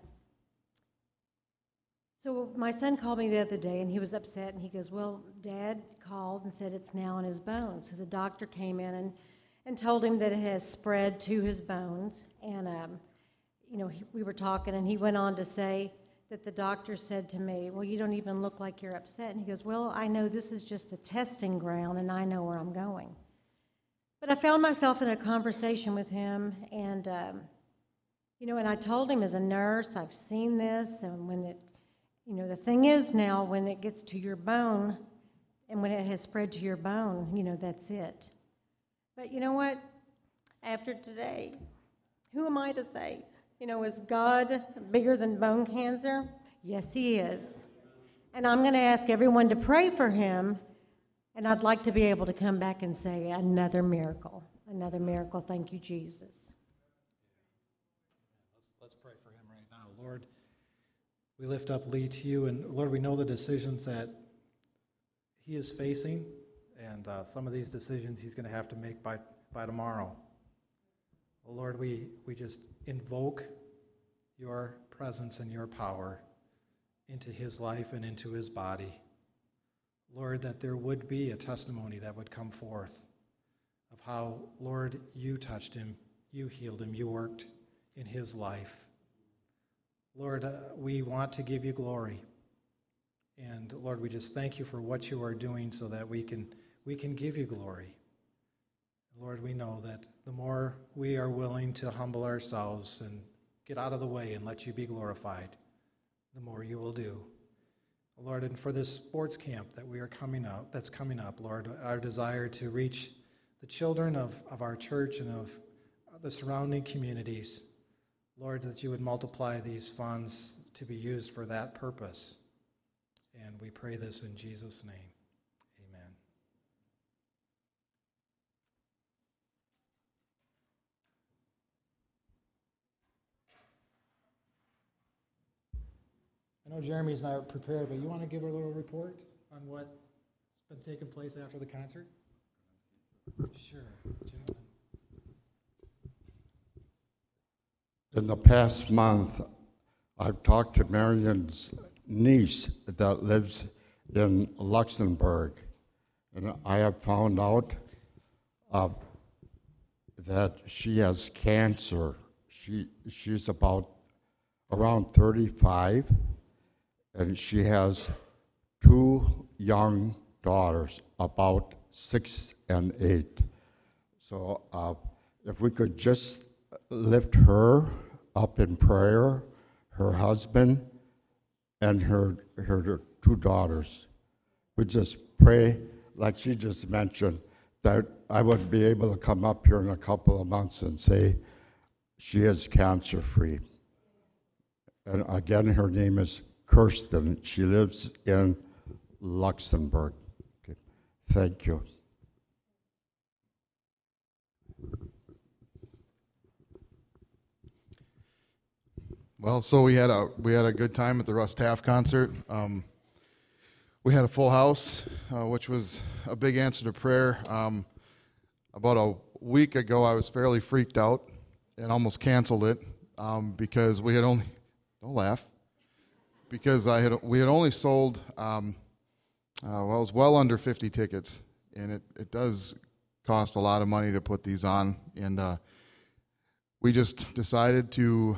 so my son called me the other day, and he was upset, and he goes, well, Dad called and said it's now in his bones. So the doctor came in and told him that it has spread to his bones. And, we were talking, and he went on to say that the doctor said to me, well, you don't even look like you're upset. And he goes, well, I know this is just the testing ground, and I know where I'm going. But I found myself in a conversation with him, and, and I told him as a nurse, I've seen this, and when it, the thing is now, when it gets to your bone, and when it has spread to your bone, that's it. But you know what? After today, who am I to say? Is God bigger than bone cancer? Yes, He is. And I'm going to ask everyone to pray for him, and I'd like to be able to come back and say, another miracle. Thank you, Jesus. let's pray for him right now. Lord, we lift up Lee to you, and Lord, we know the decisions that he is facing, and some of these decisions he's going to have to make by tomorrow. Lord, we just invoke your presence and your power into his life and into his body. Lord, that there would be a testimony that would come forth of how, Lord, you touched him, you healed him, you worked in his life. Lord, we want to give you glory. And Lord, we just thank you for what you are doing so that we can give you glory. Lord, we know that the more we are willing to humble ourselves and get out of the way and let you be glorified, the more you will do. Lord, and for this sports camp that's coming up, Lord, our desire to reach the children of our church and of the surrounding communities, Lord, that you would multiply these funds to be used for that purpose. And we pray this in Jesus' name. Amen. I know Jeremy's not prepared, but you want to give a little report on what's been taking place after the concert? Sure. Gentlemen. In the past month, I've talked to Marion's niece that lives in Luxembourg, and I have found out that she has cancer. She's around 35, and she has 2 young daughters, about 6 and 8. So if we could just lift her up in prayer, her husband, and her 2 daughters. We just pray, like she just mentioned, that I would be able to come up here in a couple of months and say she is cancer-free. And again, her name is Kirsten. She lives in Luxembourg. Okay. Thank you. Well, so we had a good time at the Russ Taff concert. We had a full house, which was a big answer to prayer. About a week ago, I was fairly freaked out and almost canceled it because we had only don't laugh because we had only sold it was well under 50 tickets, and it does cost a lot of money to put these on, and we just decided to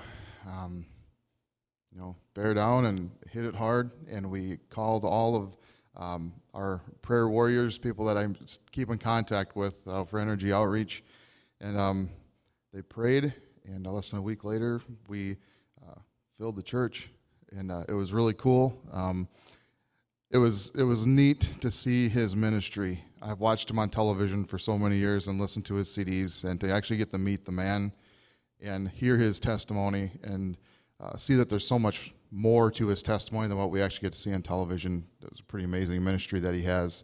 bear down and hit it hard, and we called all of our prayer warriors, people that I keep in contact with for Energy Outreach, and they prayed, and less than a week later, we filled the church, and it was really cool. it was neat to see his ministry. I've watched him on television for so many years and listened to his CDs, and to actually get to meet the man and hear his testimony and see that there's so much more to his testimony than what we actually get to see on television. It was a pretty amazing ministry that he has.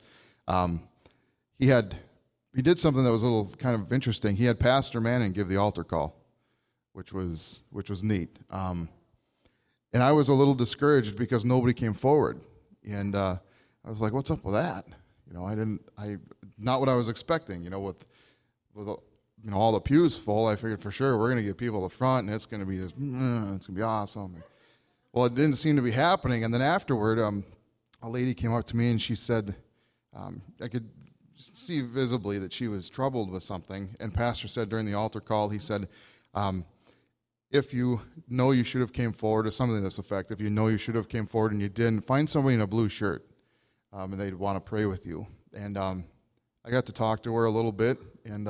He did something that was a little kind of interesting. He had Pastor Manning give the altar call, which was neat. And I was a little discouraged because nobody came forward, and I was like, "What's up with that?" You know, not what I was expecting. You know, with all the pews full, I figured for sure we're going to get people at the front, and it's going to be just, it's going to be awesome. Well, it didn't seem to be happening. And then afterward, a lady came up to me and she said, I could see visibly that she was troubled with something. And Pastor said during the altar call, he said, if you know you should have came forward, or something to this effect, if you know you should have came forward and you didn't, find somebody in a blue shirt, and they'd want to pray with you. And I got to talk to her a little bit, and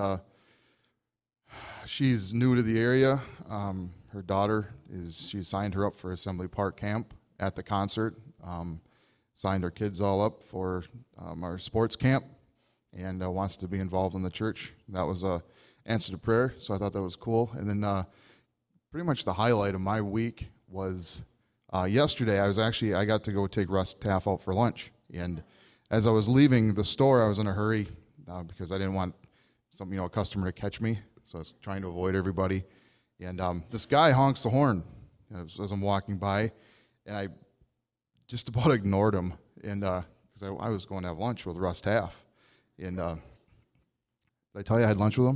she's new to the area. Her daughter she signed her up for Assembly Park camp at the concert, signed her kids all up for our sports camp, and wants to be involved in the church. That was a answer to prayer, so I thought that was cool. And then pretty much the highlight of my week was yesterday. I got to go take Russ Taff out for lunch, and as I was leaving the store, I was in a hurry because I didn't want a customer to catch me, so I was trying to avoid everybody. And this guy honks the horn as I'm walking by, and I just about ignored him, and because I was going to have lunch with Russ Taff. And did I tell you I had lunch with him?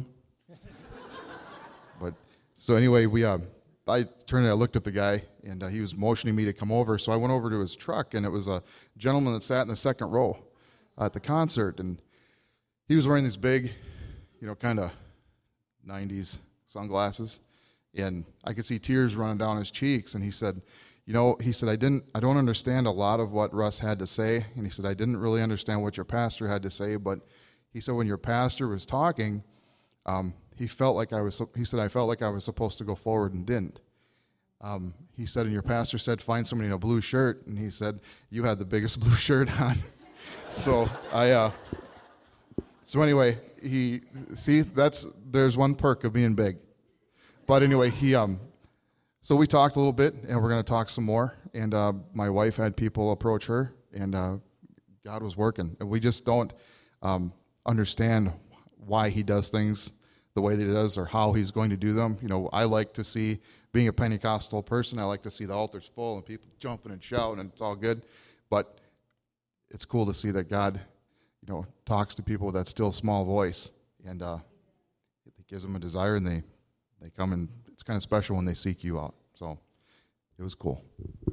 But so anyway, I turned and I looked at the guy, and he was motioning me to come over. So I went over to his truck, and it was a gentleman that sat in the second row at the concert, and he was wearing these big, kind of 90s sunglasses, and I could see tears running down his cheeks. And he said, I don't understand a lot of what Russ had to say. And he said, I didn't really understand what your pastor had to say, but he said, when your pastor was talking, I felt like I was supposed to go forward and didn't. He said, and your pastor said, find somebody in a blue shirt. And he said, you had the biggest blue shirt on. So anyway, there's one perk of being big. But anyway, so we talked a little bit, and we're going to talk some more. And my wife had people approach her, and God was working. And we just don't understand why he does things the way that he does, or how he's going to do them. I like to see, being a Pentecostal person, I like to see the altars full and people jumping and shouting, and it's all good. But it's cool to see that God, talks to people with that still small voice, and it gives them a desire, and they come, and it's kind of special when they seek you out. So it was cool.